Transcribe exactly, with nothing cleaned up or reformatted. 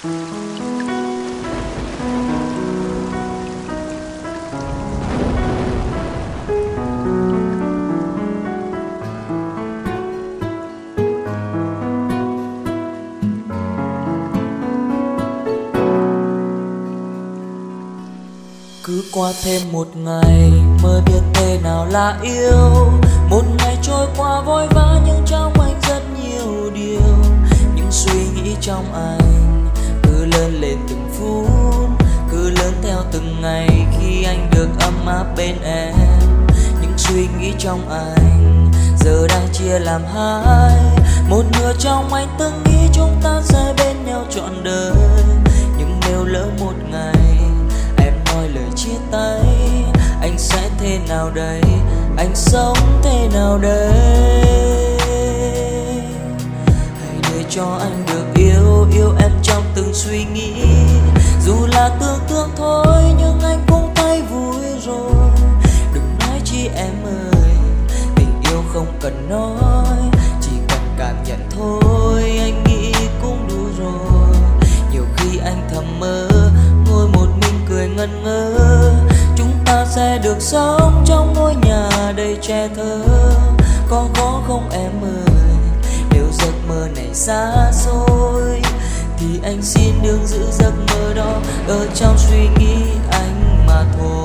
Cứ qua thêm một ngày mới biết thế nào là yêu. Một ngày trôi qua vội vã nhưng trong anh rất nhiều điều. Những suy nghĩ trong anh cứ lớn lên từng phút, cứ lớn theo từng ngày khi anh được ấm áp bên em. Những suy nghĩ trong anh giờ đang chia làm hai. Một nửa trong anh từng nghĩ chúng ta sẽ bên nhau trọn đời. Nhưng nếu lỡ một ngày nói lời chia tay, anh sẽ thế nào đây, anh sống thế nào đây? Hãy để cho anh được yêu, yêu em trong từng suy nghĩ. Dù là tưởng tượng thôi nhưng anh cũng thấy vui rồi. Đừng nói chi em ơi, tình yêu không cần nói, chỉ cần cảm nhận thôi, anh nghĩ cũng đủ rồi. Nhiều khi anh thầm mơ ngồi một mình cười ngẩn ngơ, chúng ta sẽ được sống trong ngôi nhà đầy trẻ thơ. Có khó không em ơi, nếu giấc mơ này xa xôi thì anh xin đừng giữ giấc mơ đó ở trong suy nghĩ anh mà thôi.